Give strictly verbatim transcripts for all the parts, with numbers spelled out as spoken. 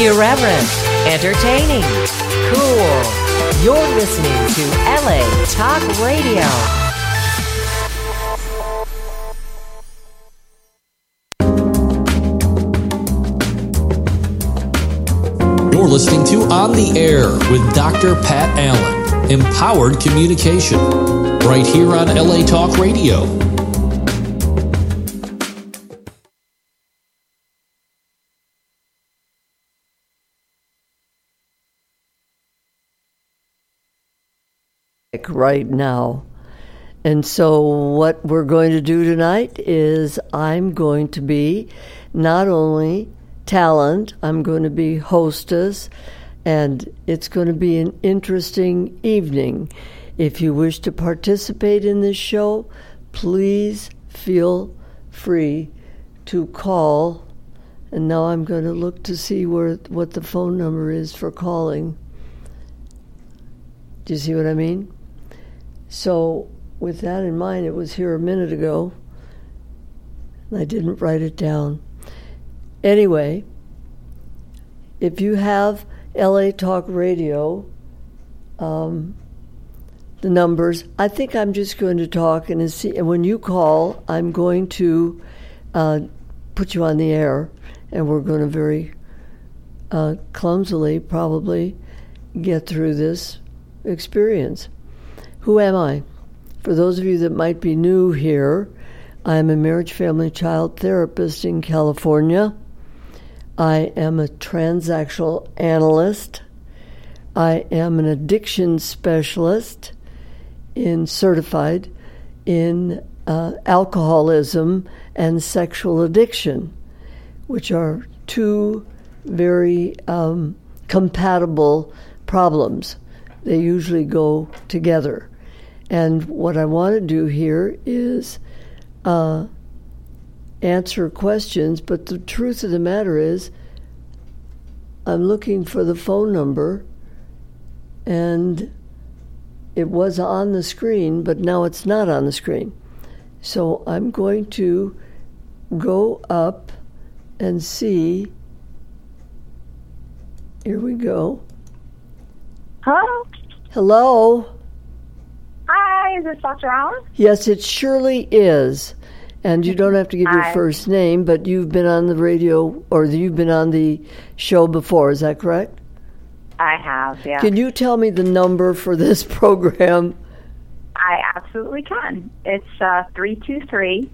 Irreverent, entertaining, cool. You're listening to L A Talk Radio. You're listening to On the Air with Doctor Pat Allen. Empowered communication. Right here on L A Talk Radio. Right now. And so what we're going to do tonight is I'm going to be not only talent, I'm going to be hostess, and it's going to be an interesting evening. If you wish to participate in this show, please feel free to call. And now I'm going to look to see where what the phone number is for calling. Do you see what I mean? So with that in mind, it was here a minute ago, and I didn't write it down. Anyway, if you have L A Talk Radio, um, the numbers, I think I'm just going to talk, and, see, and when you call, I'm going to uh, put you on the air, and we're going to very uh, clumsily probably get through this experience. Who am I? For those of you that might be new here, I'm a marriage, family, child therapist in California. I am a transactional analyst. I am an addiction specialist in certified in uh, alcoholism and sexual addiction, which are two very um, compatible problems. They usually go together. And what I want to do here is uh, answer questions, but the truth of the matter is I'm looking for the phone number, and it was on the screen, but now it's not on the screen. So I'm going to go up and see. Here we go. Hello? Hello? Hi, is this Doctor Allen? Yes, it surely is. And you don't have to give your Hi. first name, but you've been on the radio, or you've been on the show before, is that correct? I have, yeah. Can you tell me the number for this program? I absolutely can. It's uh, three two three,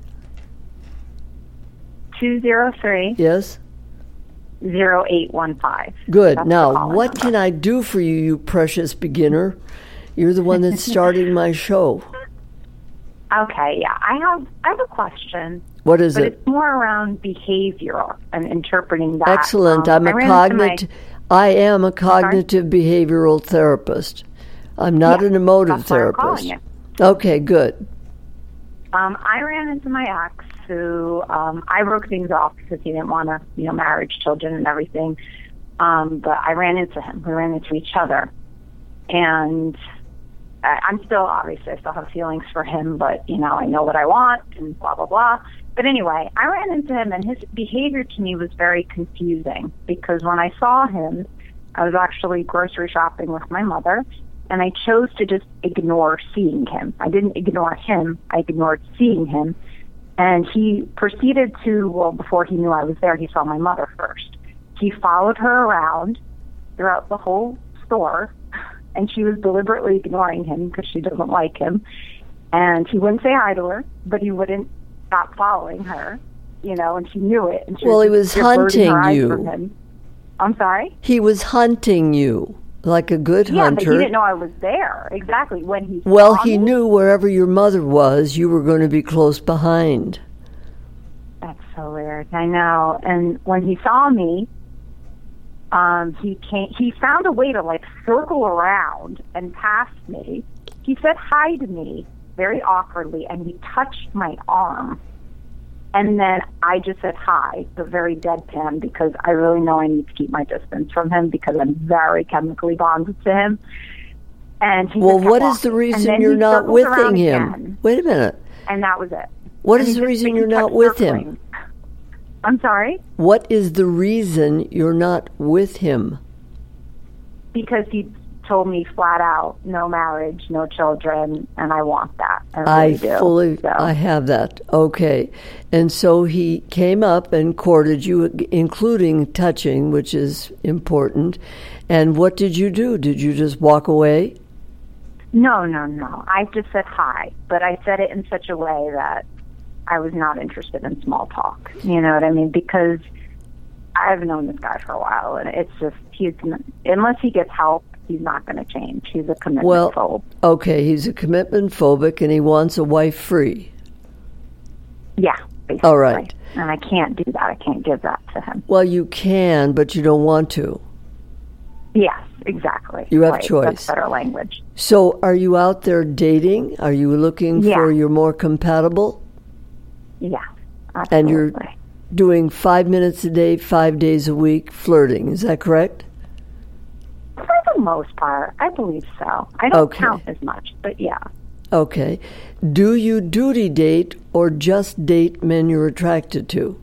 two zero three, Yes? zero eight one five. Good. That's Now, the calling what number. can I do for you, you precious beginner? You're the one that's starting my show. Okay, yeah. I have I have a question. What is but it? it's more around behavior and interpreting that. Excellent. Um, I'm a I ran into my- cognitive. I am a cognitive behavioral therapist. I'm not Yeah, an emotive that's why I'm therapist. calling you. Okay, good. Um, I ran into my ex who um, I broke things off because he didn't want to, you know, marriage, children, and everything. Um, but I ran into him. We ran into each other, and I, I'm still obviously I still have feelings for him, but you know I know what I want and blah blah blah. But anyway, I ran into him, and his behavior to me was very confusing because when I saw him, I was actually grocery shopping with my mother. And I chose to just ignore seeing him. I didn't ignore him. I ignored seeing him. And he proceeded to, well, before he knew I was there, he saw my mother first. He followed her around throughout the whole store, and she was deliberately ignoring him because she doesn't like him. And he wouldn't say hi to her, but he wouldn't stop following her, you know, and she knew it. And she Well, was he was just averting her hunting eyes you. from him. I'm sorry? He was hunting you like a good Yeah, hunter. but he didn't know I was there. Exactly. When he Well, saw he me, knew wherever your mother was, you were going to be close behind. That's so weird. I know. And when he saw me, um, he came. He found a way to like circle around and past me. He said hi to me very awkwardly, and he touched my arm. And then I just said hi, but very deadpan, because I really know I need to keep my distance from him because I'm very chemically bonded to him. And he Well, just kept what is the walking. And reason then you're he not circled with around him? again, Wait a minute. and that was it. What And is he the just- reason he you're kept not with him? circling. I'm sorry? What is the reason you're not with him? Because he told me flat out, no marriage, no children, and I want that. I, really I do, fully, so. I have that. Okay. And so he came up and courted you, including touching, which is important. And what did you do? Did you just walk away? No, no, no. I just said hi, but I said it in such a way that I was not interested in small talk. You know what I mean? Because I've known this guy for a while, and it's just, he's, unless he gets help, he's not going to change. He's a commitment well, phobe. Okay, he's a commitment phobic, and he wants a wife free. Yeah, basically. All right. And I can't do that. I can't give that to him. Well, you can, but you don't want to. Yes, exactly. You have right. choice. That's better language. So are you out there dating? Are you looking yeah. for your more compatible? Yeah, absolutely. And you're doing five minutes a day, five days a week, flirting. Is that correct? For the most part, I believe so. I don't okay. count as much, but yeah. Okay. Do you duty date or just date men you're attracted to?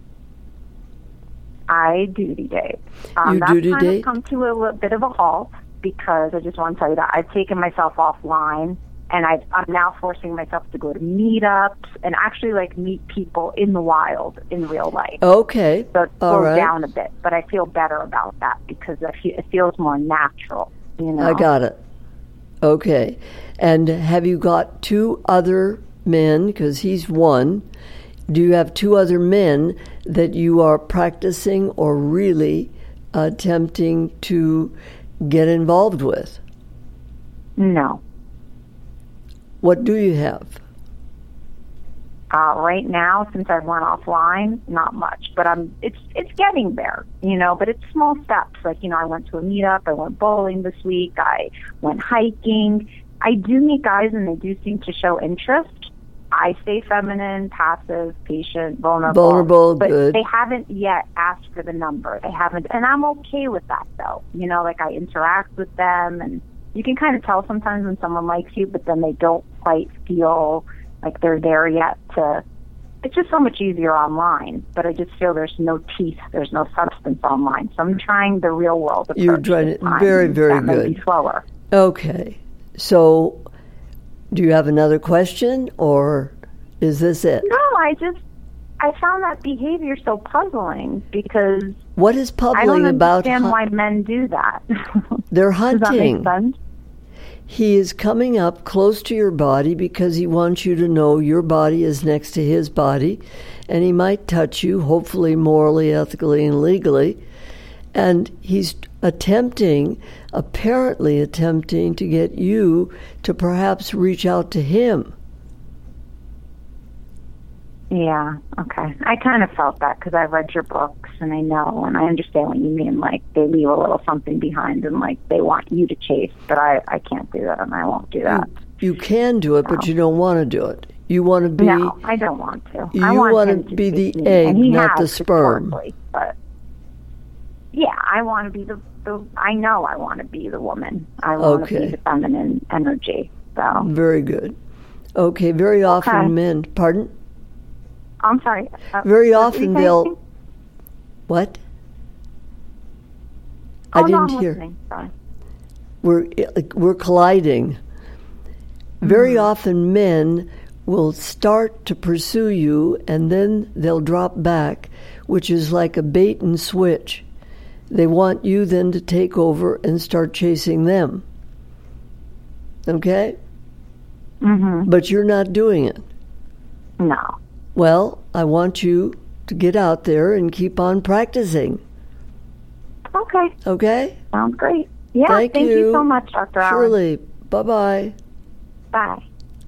I duty date. Um, you that's duty kind date? of come to a little bit of a halt because I just want to tell you that I've taken myself offline, and I've, I'm now forcing myself to go to meetups and actually like meet people in the wild in real life. Okay. So it All slows right. down a bit, but I feel better about that because I feel, it feels more natural. You know? I got it. Okay. And have you got two other men, because he's one, do you have two other men that you are practicing or really attempting to get involved with? No. What do you have? Uh, right now, since I went offline, not much, but I'm it's it's getting there, you know. But it's small steps. Like, you know, I went to a meetup, I went bowling this week, I went hiking. I do meet guys, and they do seem to show interest. I stay feminine, passive, patient, vulnerable. Vulnerable, but good. They haven't yet asked for the number. They haven't, and I'm okay with that, though. You know, like I interact with them, and you can kind of tell sometimes when someone likes you, but then they don't quite feel like they're there yet to... It's just so much easier online, but I just feel there's no teeth, there's no substance online. So I'm trying the real world approach. You're trying it time, very, very that may good. be slower. Okay. So, do you have another question, or is this it? No, I just... I found that behavior so puzzling because... What is puzzling I don't about... understand hu- why men do that. They're Does that hunting. make sense? He is coming up close to your body because he wants you to know your body is next to his body, and he might touch you, hopefully morally, ethically, and legally. And he's attempting, apparently attempting, to get you to perhaps reach out to him. Yeah, okay. I kind of felt that because I read your books and I know and I understand what you mean. Like, they leave a little something behind and, like, they want you to chase. But I, I can't do that and I won't do that. You, you can do it, no. but you don't want to do it. You want to be... No, I don't want to. You I want want him to to be the chase me, egg, and he not the has sperm. historically, But, yeah, I want to be the, the... I know I want to be the woman. I want Okay. to be the feminine energy. So Very good. Okay, very often Okay. men... Pardon? I'm sorry. Uh, Very what were often you they'll... saying? What? Oh, I no, didn't I'm hear. listening. Sorry. We're we're colliding. Very Mm-hmm. often men will start to pursue you and then they'll drop back, which is like a bait and switch. They want you then to take over and start chasing them. Okay? Mm-hmm. But you're not doing it. No. Well, I want you to get out there and keep on practicing. Okay. Okay? Sounds great. Yeah, Thank thank, you. you so much, Doctor Allen. Shirley, bye-bye. Bye.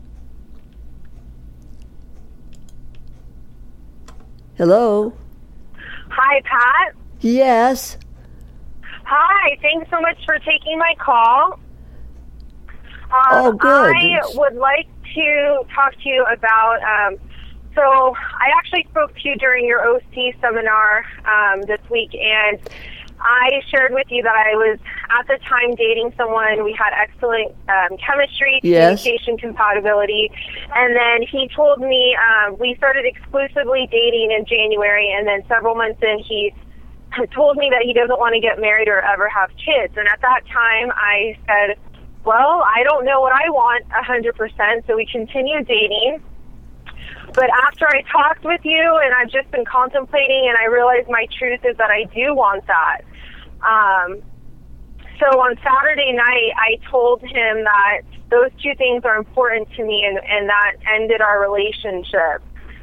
Hello? Hi, Pat. Yes? Hi. Thanks so much for taking my call. Um, Oh, good. I would like to talk to you about, um, so I actually spoke to you during your O C seminar um, this week, and I shared with you that I was at the time dating someone. We had excellent um, chemistry, yes. communication compatibility, and then he told me um, we started exclusively dating in January, and then several months in, he told me that he doesn't want to get married or ever have kids. And at that time, I said, well, I don't know what I want one hundred percent, so we continued dating. But after I talked with you, and I've just been contemplating, and I realized my truth is that I do want that. Um, so on Saturday night, I told him that those two things are important to me, and, and that ended our relationship.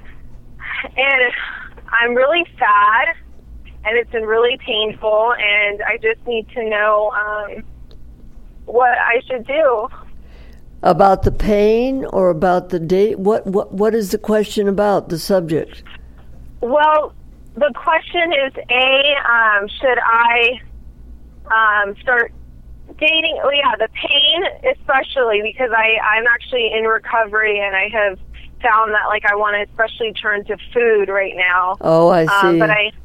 And I'm really sad, and it's been really painful, and I just need to know um, what I should do. About the pain or about the date? What, what what is the question about, the subject? Well, the question is, A, um, should I um, start dating? Oh, yeah, the pain especially, because I, I'm actually in recovery, and I have found that, like, I want to especially turn to food right now. Oh, I see. Um, but I,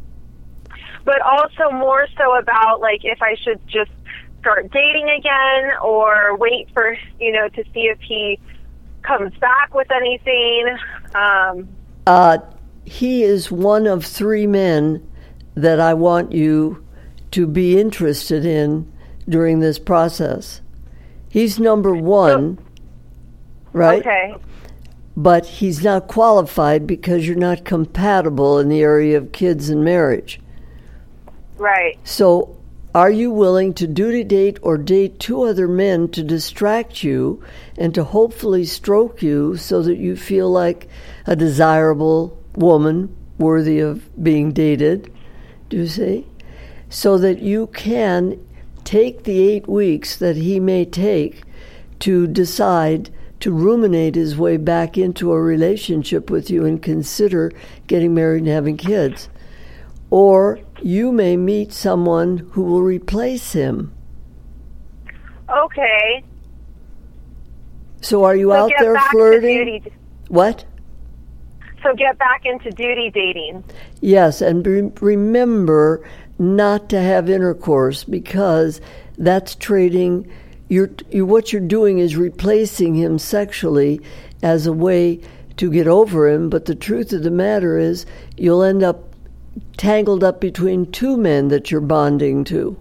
but also more so about, like, if I should just start dating again or wait for, you know, to see if he comes back with anything. Um, uh, he is one of three men that I want you to be interested in during this process. He's number one, so, right? Okay. But he's not qualified because you're not compatible in the area of kids and marriage. Right. So are you willing to duty date or date two other men to distract you and to hopefully stroke you so that you feel like a desirable woman worthy of being dated? Do you see? So that you can take the eight weeks that he may take to decide to ruminate his way back into a relationship with you and consider getting married and having kids. Or you may meet someone who will replace him. Okay. So are you so out get there back flirting? To duty. What? So get back into duty dating. Yes, and re- remember not to have intercourse, because that's trading. You're, you, what you're doing is replacing him sexually as a way to get over him, but the truth of the matter is you'll end up tangled up between two men that you're bonding to.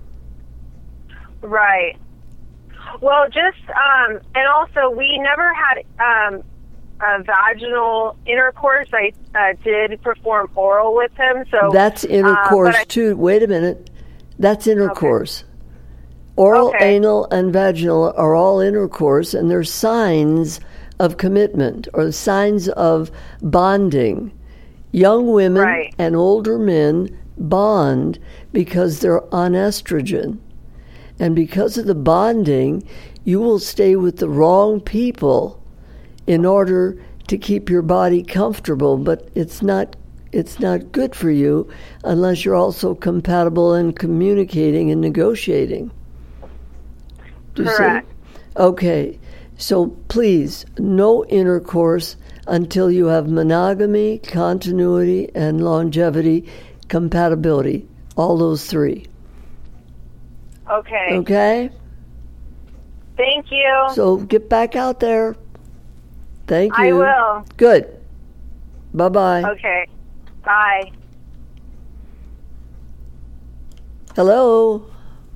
Right. Well, just, um, and also we never had um, a vaginal intercourse. I uh, did perform oral with him. So That's intercourse uh, I, too. Wait a minute. That's intercourse. Okay. Oral, okay. anal, and vaginal are all intercourse, and they're signs of commitment or signs of bonding. Young women right. and older men bond because they're on estrogen. And because of the bonding, you will stay with the wrong people in order to keep your body comfortable, but it's not it's not good for you unless you're also compatible and communicating and negotiating. Do you Correct. see? Okay. So please, no intercourse until you have monogamy, continuity, and longevity, compatibility, all those three. Okay. Okay? Thank you. So get back out there. Thank you. I will. Good. Bye-bye. Okay. Bye. Hello?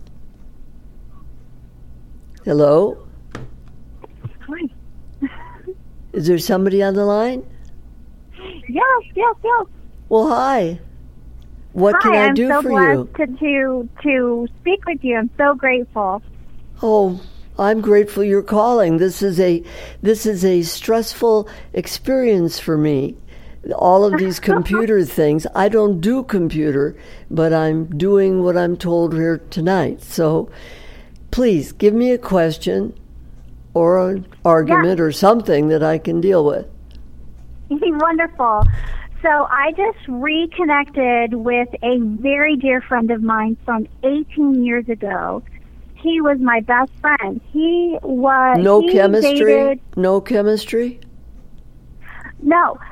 Hello? Hi. Is there somebody on the line? Yes, yes, yes. Well, hi. What hi, can I I'm do so for blessed you? To, to to speak with you. I'm so grateful. Oh, I'm grateful you're calling. This is a this is a stressful experience for me. All of these computer things. I don't do computer, but I'm doing what I'm told here tonight. So please give me a question or an argument yeah. or something that I can deal with. Wonderful. So I just reconnected with a very dear friend of mine from eighteen years ago. He was my best friend. He was no he chemistry. Dated, no chemistry. no,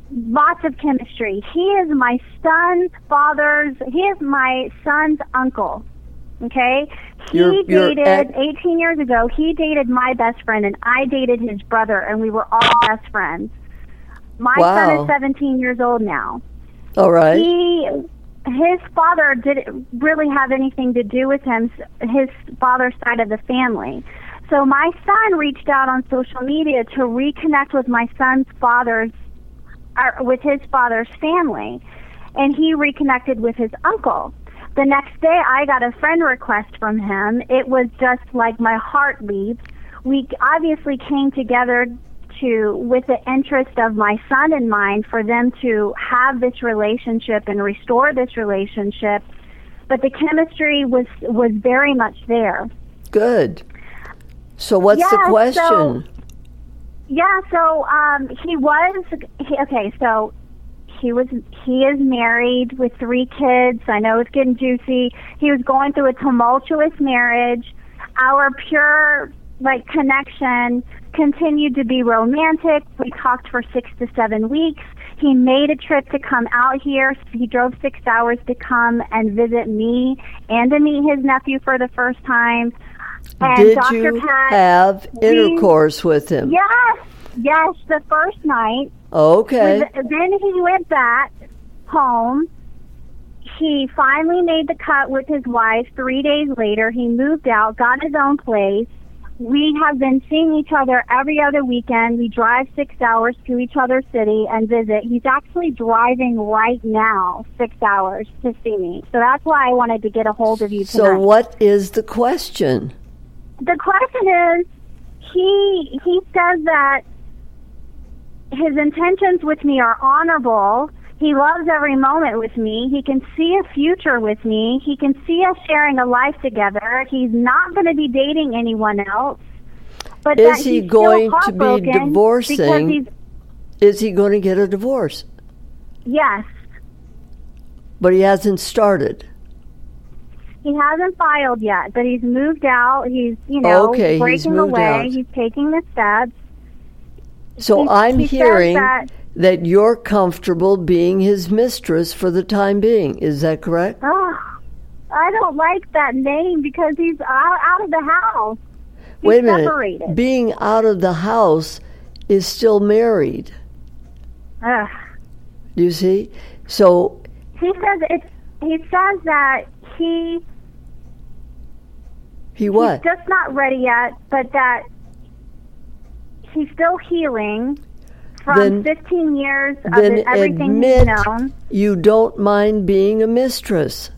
lots of chemistry. He is my son's father's, he is my son's uncle. Okay? He You're- you're dated, at- eighteen years ago, he dated my best friend, and I dated his brother, and we were all best friends. My son Wow. is seventeen years old now. All right. He, his father didn't really have anything to do with him, his father's side of the family. So my son reached out on social media to reconnect with my son's father's, or with his father's family, and he reconnected with his uncle. The next day, I got a friend request from him. It was just like my heart leaps. We obviously came together to, with the interest of my son in mind, for them to have this relationship and restore this relationship. But the chemistry was was very much there. Good. So what's Yeah, the question? so- Yeah, so um, he was he, okay. So he was he is married with three kids. I know it's getting juicy. He was going through a tumultuous marriage. Our pure like connection continued to be romantic. We talked for six to seven weeks. He made a trip to come out here. He drove six hours to come and visit me and to meet his nephew for the first time. And Did Doctor you Pat, have we- intercourse with him? Yes, yes, the first night. Okay. Then he went back home. He finally made the cut with his wife. Three days later, he moved out, got his own place. We have been seeing each other every other weekend. We drive six hours to each other's city and visit. He's actually driving right now six hours to see me. So that's why I wanted to get a hold of you tonight. So what is the question? The question is, he he says that his intentions with me are honorable. He loves every moment with me. He can see a future with me. He can see us sharing a life together. He's not going to be dating anyone else. But Is that he he's going still to be heartbroken because divorcing? he's- Is he going to get a divorce? Yes. But he hasn't started. He hasn't filed yet, but he's moved out. He's, you know, Okay, he's breaking moved away. out. He's taking the steps. So He- I'm he says hearing that- that you're comfortable being his mistress for the time being. Is that correct? Oh, I don't like that name because he's out, out of the house. He's Wait a minute. separated. Being out of the house is still married. Ugh. You see? So He says it's. He says that he he what? he's just not ready yet, but that he's still healing from Then- fifteen years of then it, everything admit he's known. you don't mind being a mistress.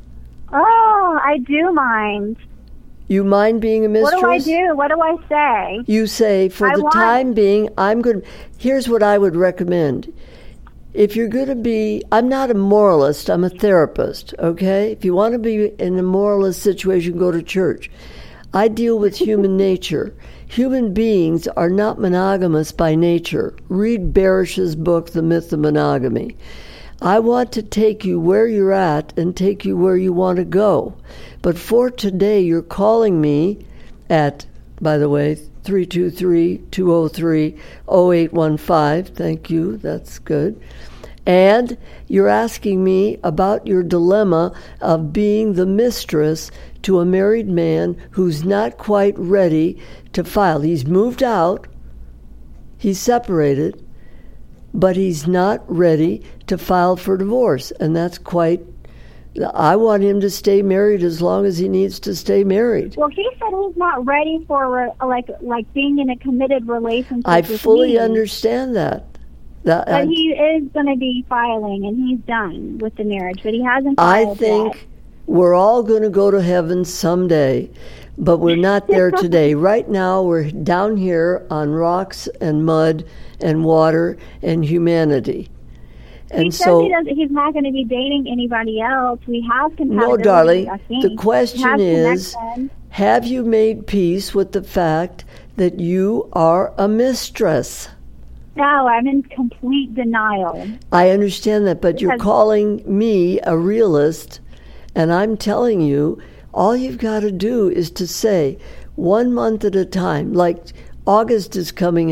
Oh, I do mind. You mind being a mistress? What do I do? What do I say? You say, for I the want- time being, I'm going to. Here's what I would recommend. If you're going to be, I'm not a moralist, I'm a therapist, okay? If you want to be in a moralist situation, go to church. I deal with human nature. Human beings are not monogamous by nature. Read Barish's book, The Myth of Monogamy. I want to take you where you're at and take you where you want to go. But for today, you're calling me at, by the way, three two three, two oh three, oh eight one five. Thank you. That's good. And you're asking me about your dilemma of being the mistress to a married man who's not quite ready to file. He's moved out. He's separated. But he's not ready to file for divorce. And that's quite, I want him to stay married as long as he needs to stay married. Well, he said he's not ready for re- like like being in a committed relationship. I with fully me. understand that. that But I, he is going to be filing, and he's done with the marriage, but he hasn't I filed think yet. we're all going to go to heaven someday, but we're not there today. Right now, we're down here on rocks and mud and water and humanity. And he says so, he doesn't, he's not going to be dating anybody else. We have compatibility, no, darling, I think. the We question have is, connection. have you made peace with the fact that you are a mistress? No, I'm in complete denial. I understand that, but you're Because- calling me a realist, and I'm telling you, all you've got to do is to say, one month at a time, like August is coming up.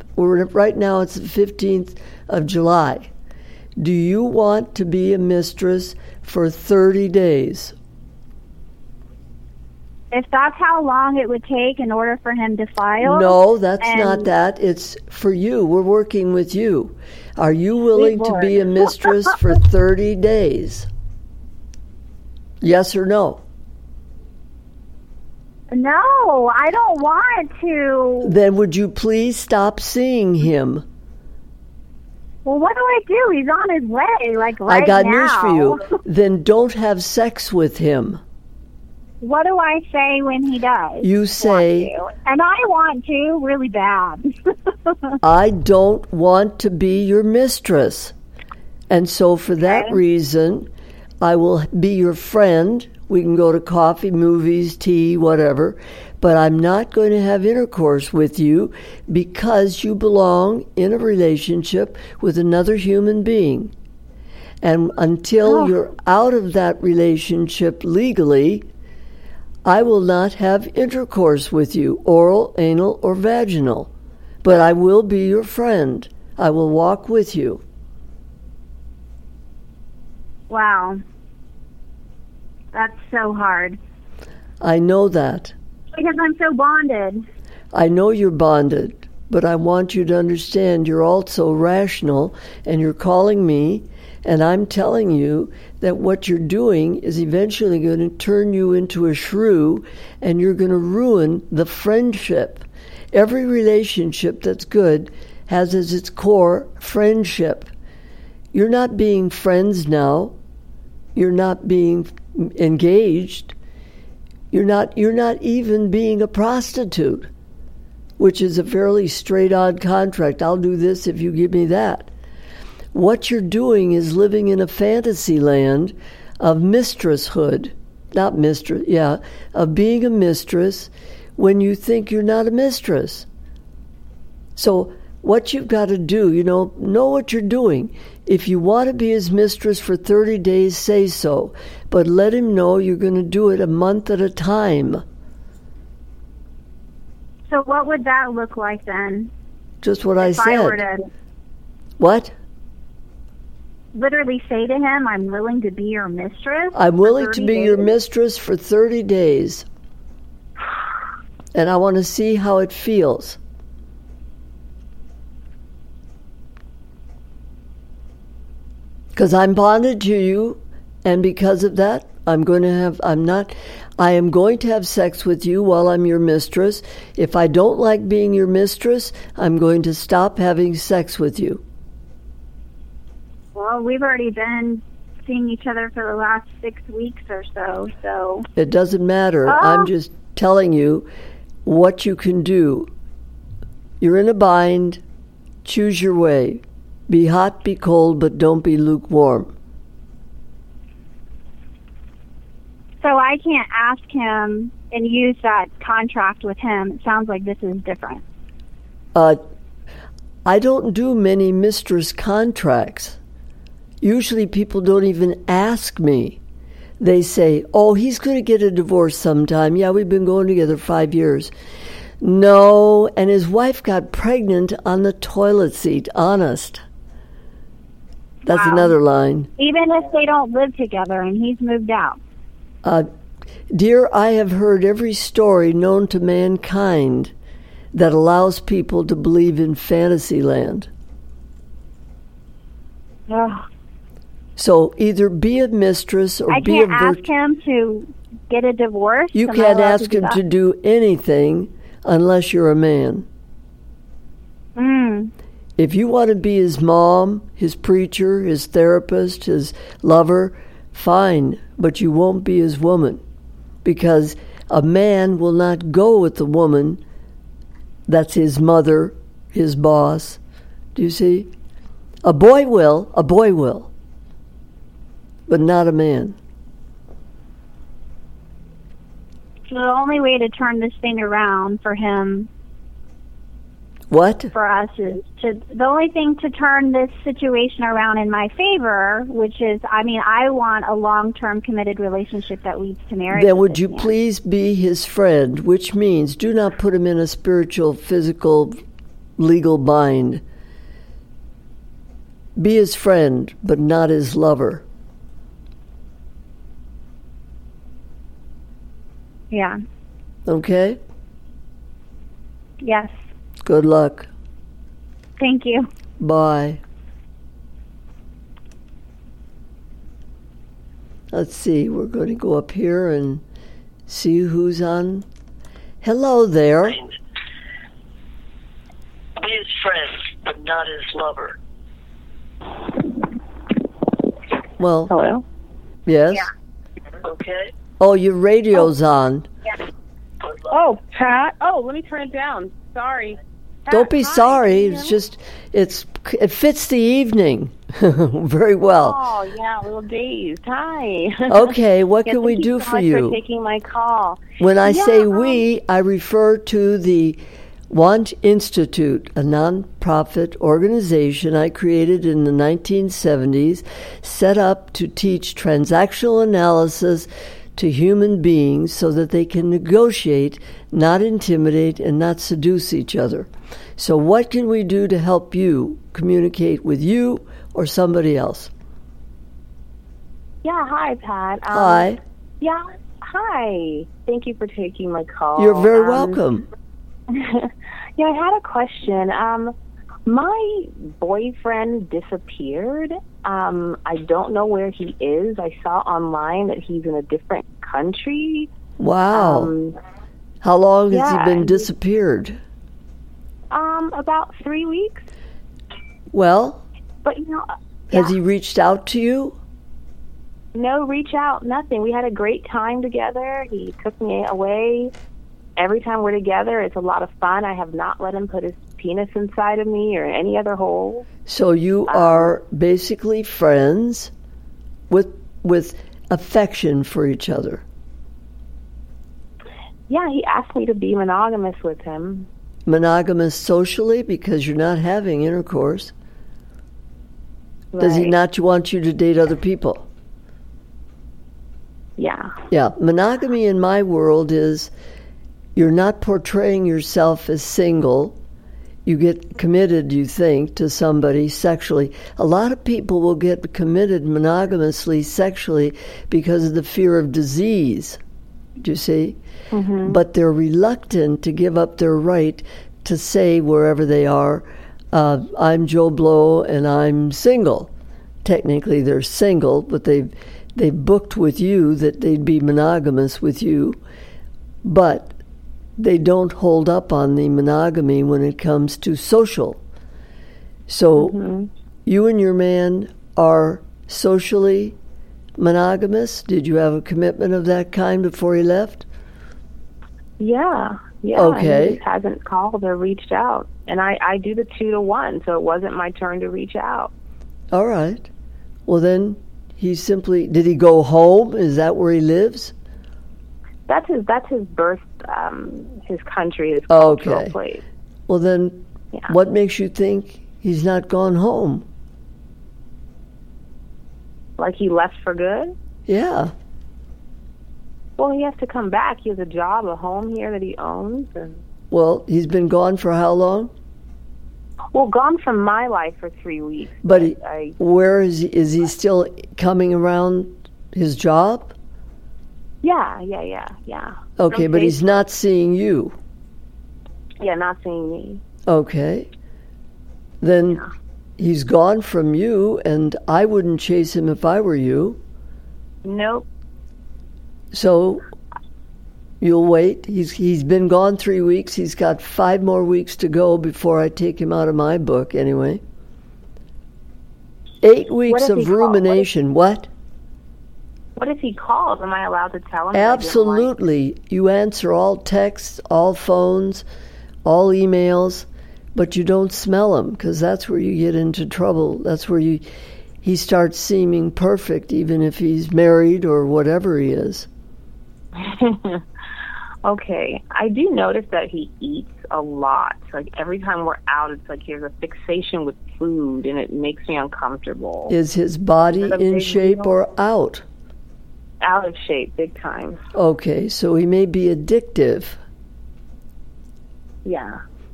We're right now. It's the fifteenth of July. Do you want to be a mistress for thirty days? If that's how long it would take in order for him to file? No, that's and not that. It's for you. We're working with you. Are you willing to Lord. be a mistress for thirty days? Yes or no? No, I don't want to. Then would you please stop seeing him? Well, what do I do? He's on his way, like right I got now. news for you. Then don't have sex with him. What do I say when he does? You say, want to? And I want to really bad. I don't want to be your mistress. And so for that Okay. reason, I will be your friend. We can go to coffee, movies, tea, whatever. But I'm not going to have intercourse with you because you belong in a relationship with another human being. And until Oh. you're out of that relationship legally, I will not have intercourse with you, oral, anal, or vaginal. But I will be your friend. I will walk with you. Wow. That's so hard. I know that. Because I'm so bonded. I know you're bonded, but I want you to understand you're also rational, and you're calling me, and I'm telling you that what you're doing is eventually going to turn you into a shrew, and you're going to ruin the friendship. Every relationship that's good has as its core friendship. You're not being friends now. You're not being engaged. You're not you're not even being a prostitute, which is a fairly straight odd contract. I'll do this if you give me that. What you're doing is living in a fantasy land of mistresshood. Not mistress, yeah, of being a mistress when you think you're not a mistress. So what you've got to do, you know, know what you're doing. If you want to be his mistress for thirty days, say so. But let him know you're going to do it a month at a time. So what would that look like then? Just what I If said. I were to What? literally say to him, I'm willing to be your mistress? I'm for willing to thirty be your days? mistress for thirty days. And I want to see how it feels. Because I'm bonded to you, and because of that, I'm going to have, I'm not, I am going to have sex with you while I'm your mistress. If I don't like being your mistress, I'm going to stop having sex with you. Well, we've already been seeing each other for the last six weeks or so, so... It doesn't matter. Oh. I'm just telling you what you can do. You're in a bind. Choose your way. Be hot, be cold, but don't be lukewarm. So I can't ask him and use that contract with him. It sounds like this is different. Uh, I don't do many mistress contracts. Usually people don't even ask me. They say, oh, he's going to get a divorce sometime. Yeah, we've been going together five years. No, and his wife got pregnant on the toilet seat, honest. That's Wow. another line. Even if they don't live together and he's moved out. Uh, dear, I have heard every story known to mankind that allows people to believe in fantasy land. Ugh. So either be a mistress or I be a can't ask virtuous. him to get a divorce. You Am I can't allowed ask do him that? to do anything unless you're a man. Mm. If you want to be his mom, his preacher, his therapist, his lover, fine, but you won't be his woman, because a man will not go with the woman that's his mother, his boss. Do you see? A boy will, a boy will, but not a man. So the only way to turn this thing around for him, What? for us, is to, the only thing to turn this situation around in my favor, which is, I mean, I want a long-term committed relationship that leads to marriage. Then with would this you man. please be his friend, which means do not put him in a spiritual, physical legal bind. Be his friend, but not his lover. Yeah. Okay? Yes. Good luck. Thank you. Bye. Let's see, we're going to go up here and see who's on. Hello there. Be his friend, but not his lover. Well, Hello? yes? Okay? Oh, your radio's on. Oh, Pat. Oh, let me turn it down. Sorry. Pat, Don't be hi. sorry. Can you It's hear me? just, it's it fits the evening very well. Oh, yeah, little dazed. Hi. Okay, what Yeah, can we thank do so for much you? for taking my call. When I Yeah, say um, we, I refer to the Want Institute, a nonprofit organization I created in the nineteen seventies, set up to teach transactional analysis to human beings so that they can negotiate, not intimidate, and not seduce each other. So what can we do to help you communicate with you or somebody else? Yeah, hi, Pat. Um, Hi. Yeah, hi. Thank you for taking my call. You're very Um, welcome. Yeah, I had a question. Um, my boyfriend disappeared. Um, I don't know where he is. I saw online that he's in a different country. Wow. Um, How long has yeah, he been and- disappeared? um, about three weeks. Well, But you know, has yeah. he reached out to you? No, reach out, nothing. We had a great time together. He took me away. Every time we're together, it's a lot of fun. I have not let him put his penis inside of me or any other hole. So you Um, are basically friends with with affection for each other. Yeah, he asked me to be monogamous with him. Monogamous socially because you're not having intercourse. Does he Right. not want you to date other people? Yeah. Yeah, monogamy in my world is you're not portraying yourself as single. You get committed, you think, to somebody sexually. A lot of people will get committed monogamously sexually because of the fear of disease. Do you see? Mm-hmm. But they're reluctant to give up their right to say wherever they are, uh, I'm Joe Blow and I'm single. Technically, they're single, but they've they booked with you that they'd be monogamous with you, but they don't hold up on the monogamy when it comes to social. So Mm-hmm. you and your man are socially monogamous? Did you have a commitment of that kind before he left? Yeah. Yeah. Okay. And he just hasn't called or reached out. And I, I do the two to one, so it wasn't my turn to reach out. All right. Well, then he simply, did he go home? Is that where he lives? That's his that's his birth um his country, his Okay. cultural place. Well, then Yeah. what makes you think he's not gone home? Like he left for good? Yeah. Well, he has to come back. He has a job, a home here that he owns, and Well, he's been gone for how long? well, gone from my life for three weeks. But he, I where is he? Is he still coming around his job? yeah, yeah, yeah, yeah. Okay, but he's not seeing you. Yeah, not seeing me. Okay. Then he's gone from you, and I wouldn't chase him if I were you. Nope. So you'll wait. He's he's been gone three weeks. He's got five more weeks to go before I take him out of my book. Anyway, eight weeks if he of called? What if- rumination. What? What if he calls? Am I allowed to tell him? that I didn't like- Absolutely. You answer all texts, all phones, all emails, but you don't smell them because that's where you get into trouble. That's where you he starts seeming perfect, even if he's married or whatever he is. Okay. I do notice that he eats a lot. Like every time we're out, it's like he has a fixation with food, and it makes me uncomfortable. Is his body Is it a in big shape deal? or out? Out of shape, big time. Okay, so he may be addictive. Yeah.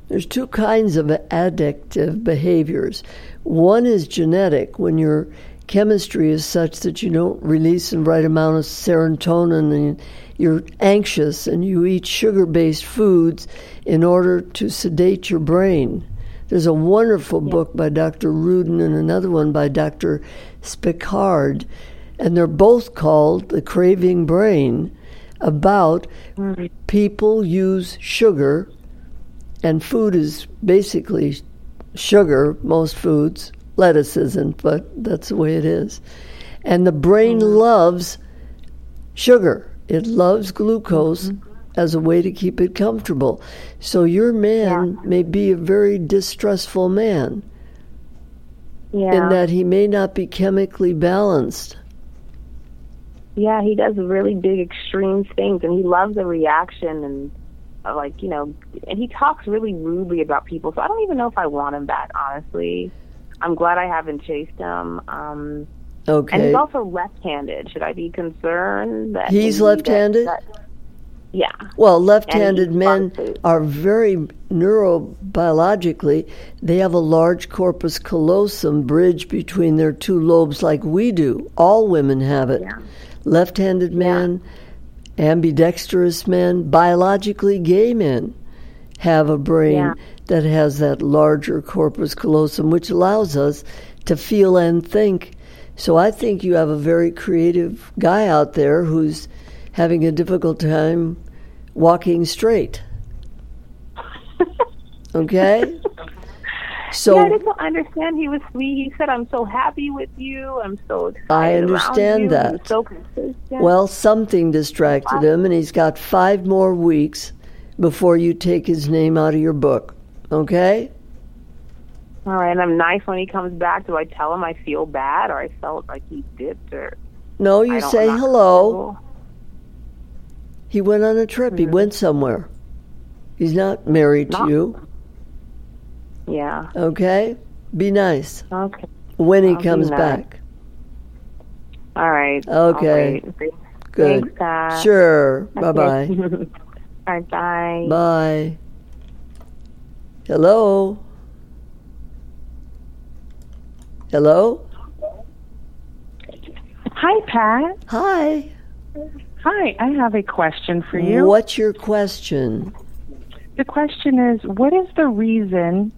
There's two kinds of addictive behaviors. One is genetic, when your chemistry is such that you don't release the right amount of serotonin and you're anxious and you eat sugar-based foods in order to sedate your brain. There's a wonderful yeah. book by Doctor Rudin and another one by Doctor Spicard, and they're both called The Craving Brain, about mm. people use sugar, and food is basically sugar, most foods. Lettuce isn't, but that's the way it is. And the brain mm. loves sugar. It loves glucose mm-hmm. as a way to keep it comfortable. So your man yeah. may be a very distrustful man yeah. in that he may not be chemically balanced. Yeah, he does really big extreme things, and he loves the reaction and, uh, like, you know, and he talks really rudely about people, so I don't even know if I want him back, honestly. I'm glad I haven't chased him. Um, okay. And he's also left-handed. Should I be concerned that he's left-handed? That, that, yeah. Well, left-handed men are very neurobiologically, they have a large corpus callosum bridge between their two lobes like we do. All women have it. Yeah. Left-handed men, yeah. ambidextrous men, biologically gay men have a brain yeah. that has that larger corpus callosum, which allows us to feel and think. So I think you have a very creative guy out there who's having a difficult time walking straight. Okay? So yeah, I didn't understand. He was sweet. He said, "I'm so happy with you. I'm so excited I understand you. that. He was so consistent." Well, something distracted him, and he's got five more weeks before you take his name out of your book. Okay? All right, and I'm nice when he comes back. Do I tell him I feel bad, or I felt like he dipped, or no? You say hello. He went on a trip. Mm-hmm. He went somewhere. He's not married not, to you. Yeah. Okay? Be nice. Okay. When he I'll comes nice. back. All right. Okay. Good. Thanks, Dad. Sure. Okay. Bye-bye. All right, bye. Bye. Hello? Hello? Hi, Pat. Hi. Hi, I have a question for you. What's your question? The question is, what is the reason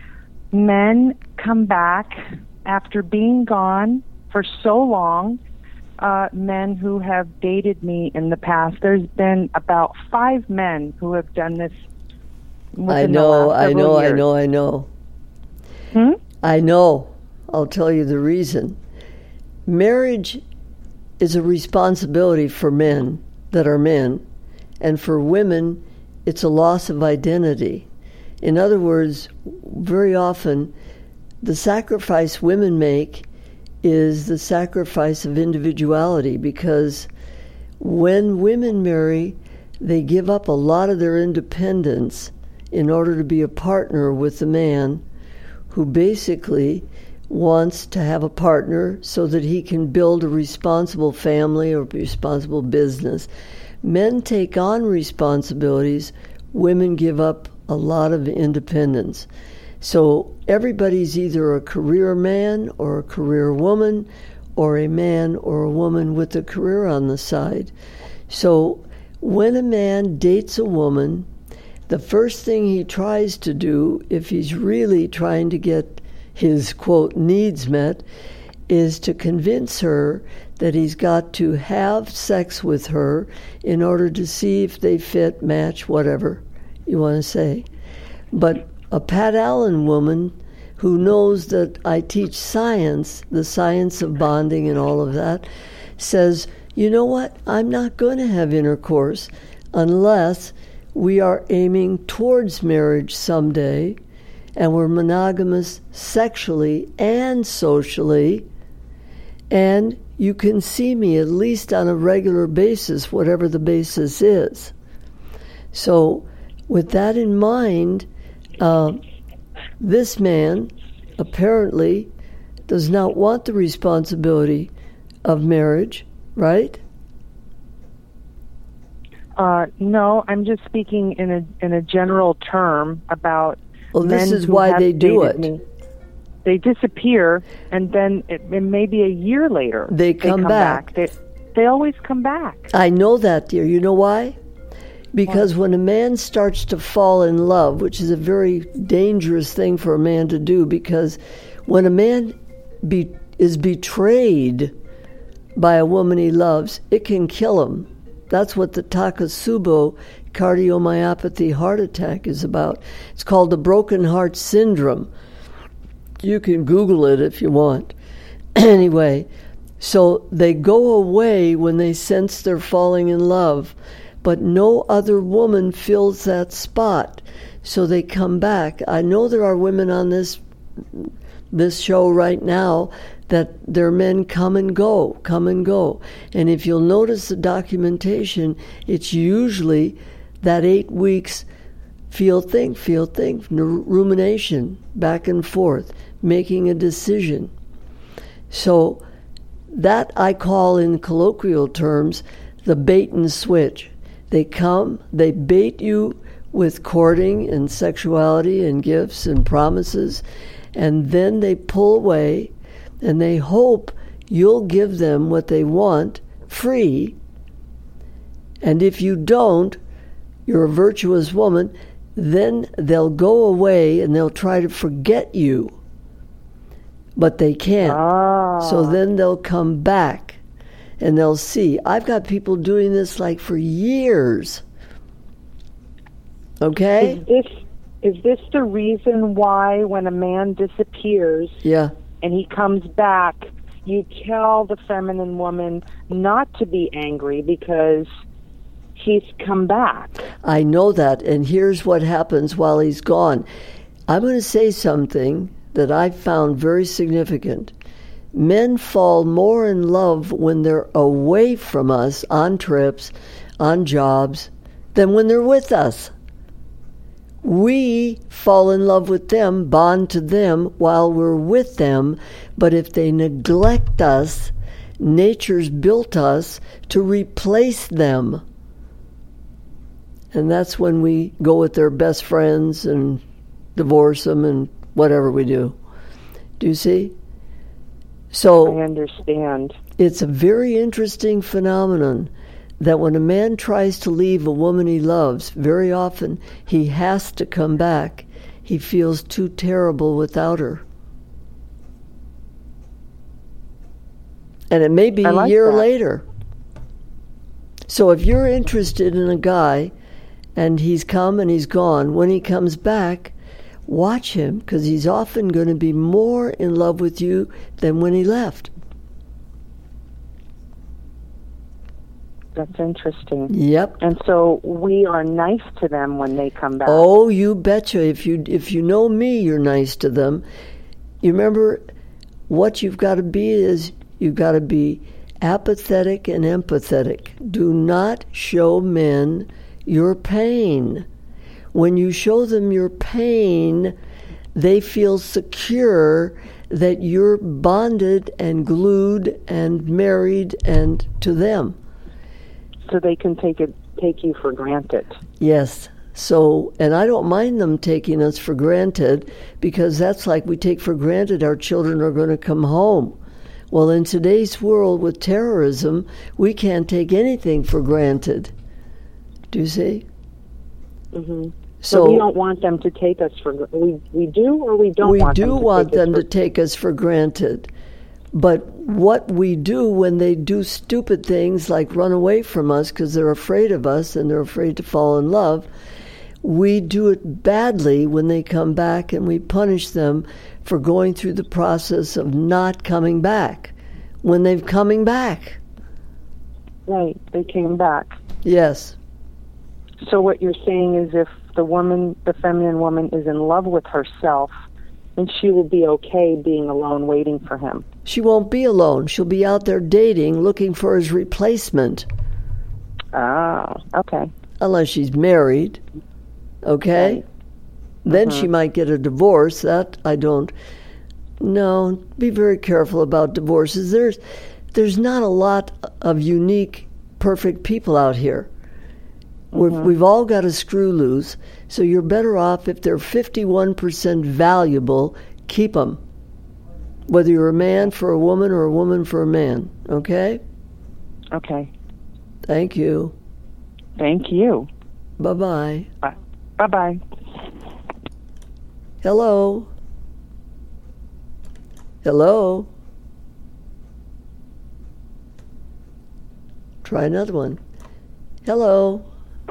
men come back after being gone for so long? Uh, men who have dated me in the past. There's been about five men who have done this. I know, I know, years. I know, I know. Hmm? I know. I'll tell you the reason. Marriage is a responsibility for men that are men, and for women, it's a loss of identity. In other words, very often, the sacrifice women make is the sacrifice of individuality, because when women marry, they give up a lot of their independence in order to be a partner with the man who basically wants to have a partner so that he can build a responsible family or responsible business. Men take on responsibilities, women give up a lot of independence. So everybody's either a career man or a career woman, or a man or a woman with a career on the side. So when a man dates a woman, the first thing he tries to do, if he's really trying to get his, quote, needs met, is to convince her that he's got to have sex with her in order to see if they fit, match, whatever you want to say. But a Pat Allen woman who knows that I teach science, the science of bonding and all of that, says, you know what, I'm not going to have intercourse unless we are aiming towards marriage someday, and we're monogamous sexually and socially, and you can see me at least on a regular basis, whatever the basis is. So with that in mind, uh, this man apparently does not want the responsibility of marriage, right? Uh, no, I'm just speaking in a in a general term about Well, this men is who why have they do dated it. me, they disappear, and then it, it maybe a year later They come back. They, they always come back. I know that, dear. You know why? Because when a man starts to fall in love, which is a very dangerous thing for a man to do, because when a man be, is betrayed by a woman he loves, it can kill him. That's what the Takotsubo cardiomyopathy heart attack is about. It's called the broken heart syndrome. You can Google it if you want. Anyway, so they go away when they sense they're falling in love, but no other woman fills that spot. So they come back. I know there are women on this this show right now that their men come and go, come and go. And if you'll notice the documentation, it's usually that eight weeks feel, think, feel, think, rumination, back and forth, making a decision. So that I call in colloquial terms the bait and switch. They come, they bait you with courting and sexuality and gifts and promises, and then they pull away and they hope you'll give them what they want free. And if you don't, you're a virtuous woman, then they'll go away and they'll try to forget you. But they can't. Ah. So then they'll come back and they'll see. I've got people doing this like for years. Okay? Is this is this the reason why when a man disappears Yeah. and he comes back, you tell the feminine woman not to be angry because he's come back? I know that, and here's what happens while he's gone. I'm going to say something that I found very significant. Men fall more in love when they're away from us on trips, on jobs, than when they're with us. We fall in love with them, bond to them while we're with them, but if they neglect us, nature's built us to replace them. And that's when we go with their best friends and divorce them and whatever we do. Do you see? So I understand. It's a very interesting phenomenon that when a man tries to leave a woman he loves, very often he has to come back. He feels too terrible without her. And it may be I a like year that. later. So if you're interested in a guy and he's come and he's gone, when he comes back, watch him, because he's often going to be more in love with you than when he left. That's interesting. Yep. And so we are nice to them when they come back. Oh, you betcha. If you if you know me, you're nice to them. You remember, what you've got to be is you've got to be apathetic and empathetic. Do not show men your pain. When you show them your pain, they feel secure that you're bonded and glued and married and to them. So they can take it, take you for granted. Yes. So, and I don't mind them taking us for granted, because that's like we take for granted our children are going to come home. Well, in today's world with terrorism, we can't take anything for granted. Do you see? Mm-hmm. So So we don't want them to take us for gr- we we do or we don't we want do them to want take them us to for, take us for granted. But what we do when they do stupid things like run away from us because they're afraid of us and they're afraid to fall in love, we do it badly when they come back, and we punish them for going through the process of not coming back when they're coming back. right, they came back. Yes. So what you're saying is if the woman, the feminine woman is in love with herself, then she will be okay being alone waiting for him. She won't be alone. She'll be out there dating, looking for his replacement. Ah, okay. Unless she's married. Okay? Right. Then Mhm. she might get a divorce. That I don't. No, be very careful about divorces. There's, there's not a lot of unique, perfect people out here. We're, we've all got a screw loose, so you're better off if they're fifty-one percent valuable, keep them. Whether you're a man for a woman or a woman for a man, okay? Okay. Thank you. Thank you. Bye-bye. Bye. Bye-bye. Hello? Hello? Try another one. Hello?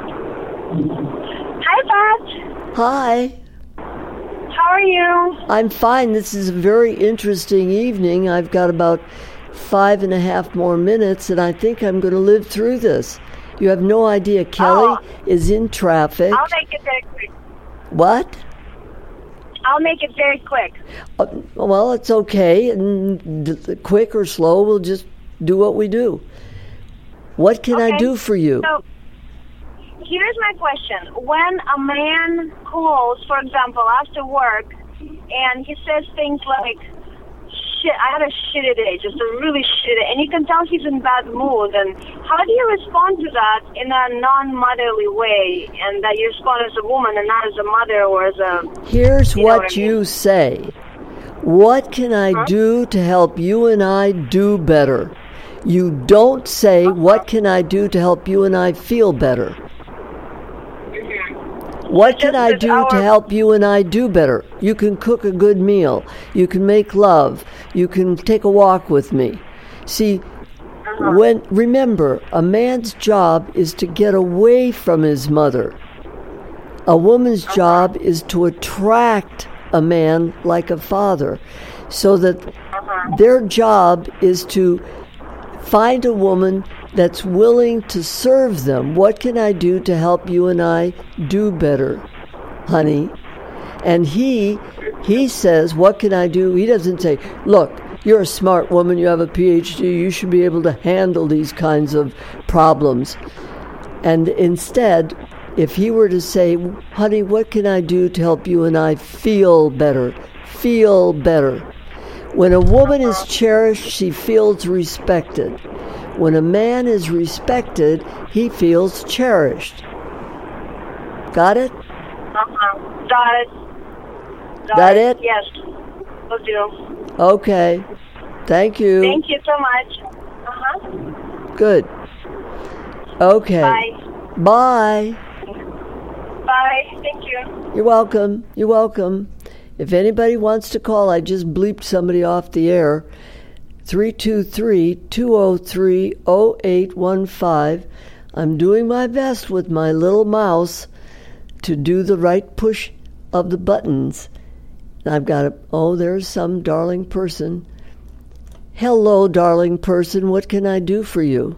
Hi, Pat. Hi. How are you? I'm fine. This is a very interesting evening. I've got about five and a half more minutes, and I think I'm going to live through this. You have no idea. Kelly oh. is in traffic. I'll make it very quick. What? I'll make it very quick. Uh, well, it's okay. And d- quick or slow, we'll just do what we do. What can okay. I do for you? So, here's my question. When a man calls, for example, after work, and he says things like, shit, I had a shitty day, just a really shitty day, and you can tell he's in bad mood, and how do you respond to that in a non-motherly way, and that you respond as a woman and not as a mother or as a... Here's you what, what I mean? you say. What can I huh? do to help you and I do better? You don't say, uh-huh. what can I do to help you and I feel better? What can I do to help you and I do better? You can cook a good meal. You can make love. You can take a walk with me. See, when remember, a man's job is to get away from his mother. A woman's job is to attract a man like a father, so that their job is to find a woman that's willing to serve them. What can I do to help you and I do better, honey? And he, he says, what can I do? He doesn't say, look, you're a smart woman, you have a P H D, you should be able to handle these kinds of problems. And instead, if he were to say, honey, what can I do to help you and I feel better? Feel better. When a woman is cherished, she feels respected. When a man is respected, he feels cherished. Got it? Uh-huh. Got it. Got, Got it? it? Yes. Will do. Okay. Thank you. Thank you so much. Uh-huh. Good. Okay. Bye. Bye. Bye. Thank you. You're welcome. You're welcome. If anybody wants to call, I just bleeped somebody off the air. three two three, two oh three, oh eight one five. I'm doing my best with my little mouse to do the right push of the buttons. I've got a, oh, there's some darling person. Hello, darling person. What can I do for you?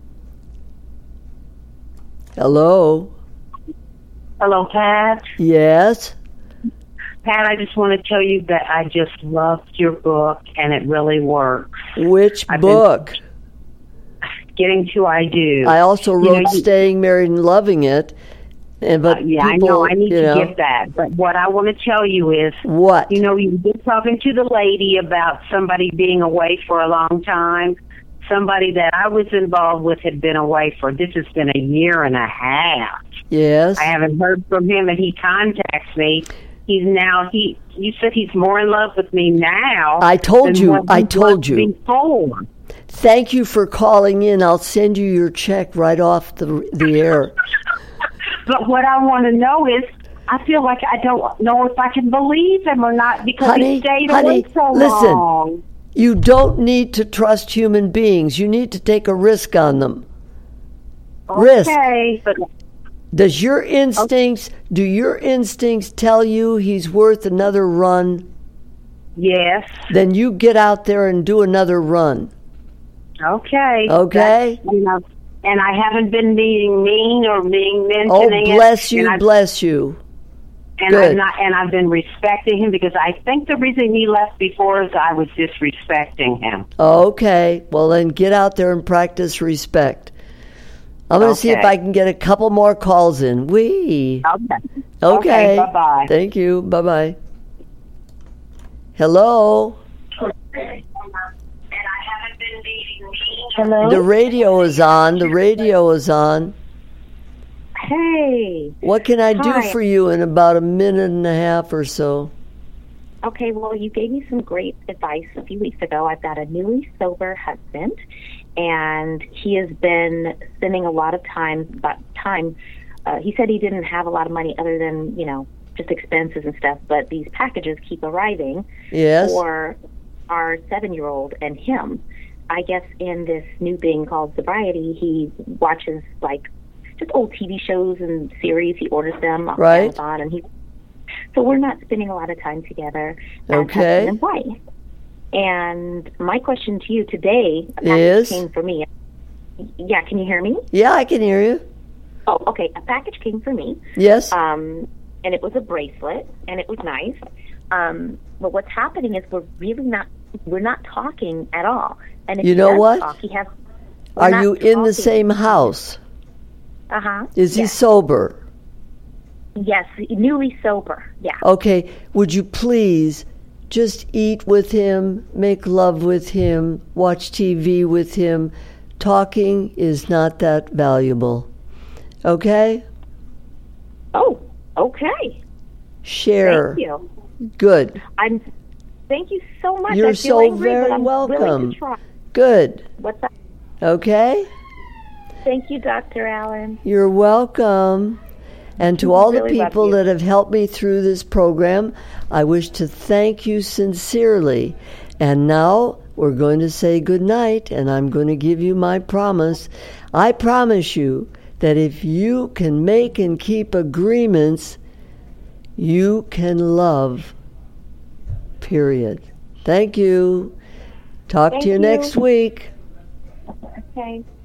Hello? Hello, Pat. Yes? Pat, I just want to tell you that I just loved your book, and it really works. Which I've book? Getting to I Do. I also wrote you know, you, Staying Married and Loving It. And but uh, yeah, people, I know. I need you to know, get that. But what I want to tell you is, what? You know, you've been talking to the lady about somebody being away for a long time. Somebody that I was involved with had been away for, this has been a year and a half. Yes. I haven't heard from him, and he contacts me. He's now, he. you said he's more in love with me now. I told than you. what I he told was you. Before. Thank you for calling in. I'll send you your check right off the the air. But what I want to know is, I feel like I don't know if I can believe him or not because honey, he stayed honey, away so listen, long. You don't need to trust human beings. You need to take a risk on them. Risk. Okay, but Does your instincts, do your instincts tell you he's worth another run? Yes. Then you get out there and do another run. Okay. Okay? That's, you know, and I haven't been being mean or being Oh, mentioning it. bless you, and bless you. And Good. I've not, and I've been respecting him because I think the reason he left before is I was disrespecting him. Okay. Well, then get out there and practice respect. I'm going to see if Okay. I can get a couple more calls in. Wee. Okay. Okay. Okay, bye-bye. Thank you. Bye-bye. Hello? Hello? The radio is on. The radio is on. Hey. What can I do Hi. for you in about a minute and a half or so? Okay, well, you gave me some great advice a few weeks ago. I've got a newly sober husband, and he has been spending a lot of time, but time, uh, he said he didn't have a lot of money other than, you know, just expenses and stuff, but these packages keep arriving Yes. for our seven-year-old and him. I guess in this new thing called sobriety, he watches, like, just old T V shows and series. He orders them off Right. Amazon, and he so we're not spending a lot of time together as Okay. husband and wife. And my question to you today, a package Is? came for me. Yeah, can you hear me? Yeah, I can hear you. Oh, okay. A package came for me. Yes. Um, and it was a bracelet, and it was nice. Um, but what's happening is we're really not we're not talking at all. And if You he know does what? Talk, he has, we're Are not you in the talking. same house? Uh huh. Is he yes. sober? Yes, newly sober. Yeah. Okay, would you please just eat with him, make love with him, watch T V with him? Talking is not that valuable. Okay? Oh, okay. Share. Thank you. Good. I'm. Thank you so much. You're I feel so angry, very but I'm welcome. willing to try. Good. What's that? Okay? Thank you, Doctor Allen. You're welcome. And to all the Really love people you. that have helped me through this program, I wish to thank you sincerely. And now we're going to say good night, and I'm going to give you my promise. I promise you that if you can make and keep agreements, you can love. Period. Thank you. Talk Thank to you, you. next week. Okay.